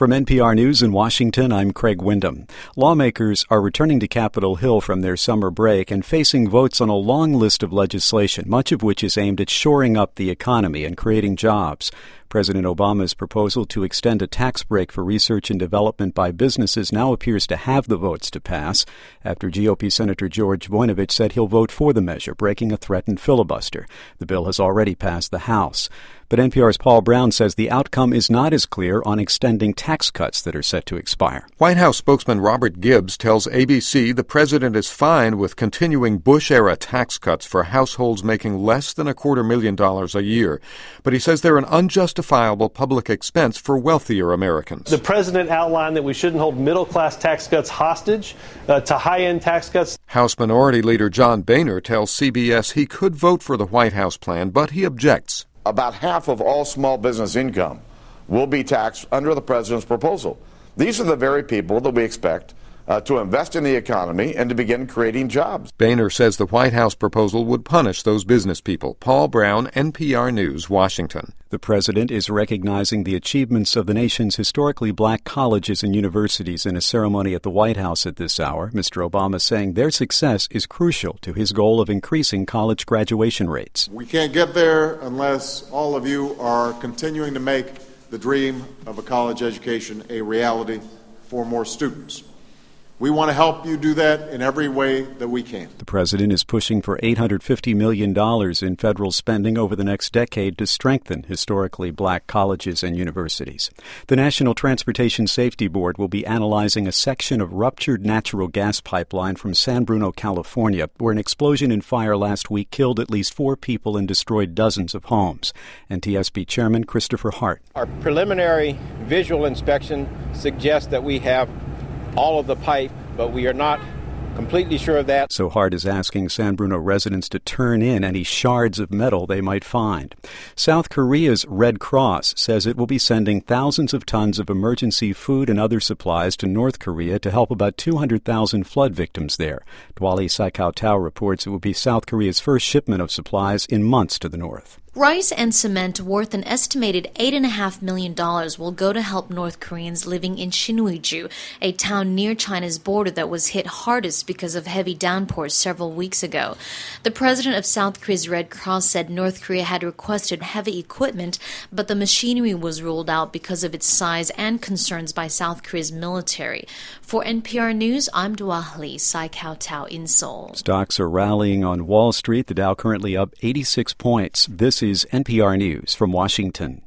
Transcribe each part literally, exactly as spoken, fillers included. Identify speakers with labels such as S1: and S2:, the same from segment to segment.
S1: From N P R News in Washington, I'm Craig Windham. Lawmakers are returning to Capitol Hill from their summer break and facing votes on a long list of legislation, much of which is aimed at shoring up the economy and creating jobs. President Obama's proposal to extend a tax break for research and development by businesses now appears to have the votes to pass, after G O P Senator George Voinovich said he'll vote for the measure, breaking a threatened filibuster. The bill has already passed the House. But N P R's Paul Brown says the outcome is not as clear on extending tax cuts that are set to expire.
S2: White House spokesman Robert Gibbs tells A B C the president is fine with continuing Bush-era tax cuts for households making less than a quarter million dollars a year. But he says they're an unjustifiable public expense for wealthier Americans.
S3: The president outlined that we shouldn't hold middle-class tax cuts hostage uh, to high-end tax cuts.
S2: House Minority Leader John Boehner tells C B S he could vote for the White House plan, but he objects.
S4: About half of all small business income will be taxed under the president's proposal. These are the very people that we expect uh, to invest in the economy and to begin creating jobs.
S2: Boehner says the White House proposal would punish those business people. Paul Brown, N P R News, Washington.
S1: The president is recognizing the achievements of the nation's historically black colleges and universities in a ceremony at the White House at this hour. Mister Obama saying their success is crucial to his goal of increasing college graduation rates.
S5: We can't get there unless all of you are continuing to make the dream of a college education a reality for more students. We want to help you do that in every way that we can.
S1: The president is pushing for eight hundred fifty million dollars in federal spending over the next decade to strengthen historically black colleges and universities. The National Transportation Safety Board will be analyzing a section of ruptured natural gas pipeline from San Bruno, California, where an explosion and fire last week killed at least four people and destroyed dozens of homes. N T S B Chairman Christopher Hart.
S6: Our preliminary visual inspection suggests that we have all of the pipe, but we are not completely sure of that.
S1: So Hart is asking San Bruno residents to turn in any shards of metal they might find. South Korea's Red Cross says it will be sending thousands of tons of emergency food and other supplies to North Korea to help about two hundred thousand flood victims there. Dwali Saikaw-Tao reports it will be South Korea's first shipment of supplies in months to the north.
S7: Rice and cement worth an estimated eight point five million dollars will go to help North Koreans living in Sinuiju, a town near China's border that was hit hardest because of heavy downpours several weeks ago. The president of South Korea's Red Cross said North Korea had requested heavy equipment, but the machinery was ruled out because of its size and concerns by South Korea's military. For N P R News, I'm Dwali Saikaw-Tao in Seoul.
S1: Stocks are rallying on Wall Street, the Dow currently up eighty-six points. This is N P R News from Washington.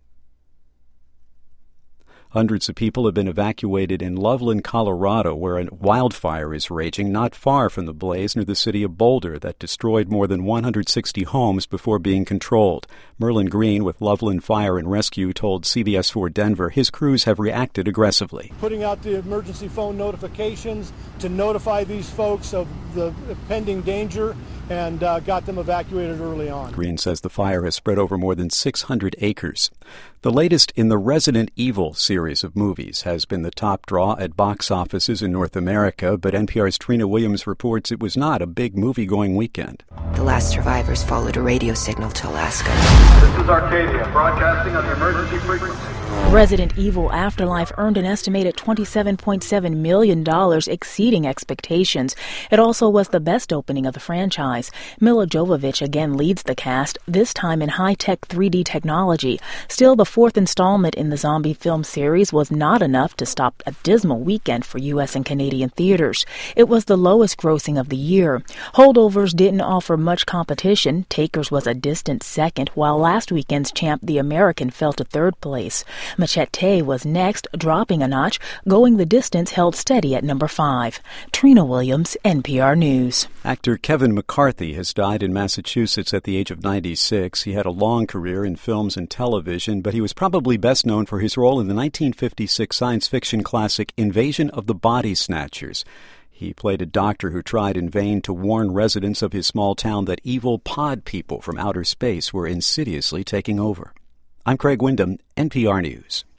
S1: Hundreds of people have been evacuated in Loveland, Colorado, where a wildfire is raging not far from the blaze near the city of Boulder that destroyed more than one hundred sixty homes before being controlled. Merlin Green with Loveland Fire and Rescue told C B S four Denver his crews have reacted aggressively.
S8: Putting out the emergency phone notifications to notify these folks of the pending danger and uh, got them evacuated early on.
S1: Green says the fire has spread over more than six hundred acres. The latest in the Resident Evil series of movies has been the top draw at box offices in North America, but N P R's Trina Williams reports it was not a big movie-going weekend.
S9: The last survivors followed a radio signal to Alaska.
S10: This is Arcadia, broadcasting on the emergency frequency.
S11: Resident Evil Afterlife earned an estimated twenty-seven point seven million dollars, exceeding expectations. It also was the best opening of the franchise. Milla Jovovich again leads the cast, this time in high-tech three D technology. Still, the fourth installment in the zombie film series was not enough to stop a dismal weekend for U S and Canadian theaters. It was the lowest grossing of the year. Holdovers didn't offer much competition. Takers was a distant second, while last weekend's champ The American fell to third place. Machete was next, dropping a notch. Going the Distance held steady at number five. Trina Williams, N P R News.
S1: Actor Kevin McCarthy has died in Massachusetts at the age of ninety-six. He had a long career in films and television, but he was probably best known for his role in the nineteen fifty-six science fiction classic Invasion of the Body Snatchers. He played a doctor who tried in vain to warn residents of his small town that evil pod people from outer space were insidiously taking over. I'm Craig Windham, N P R News.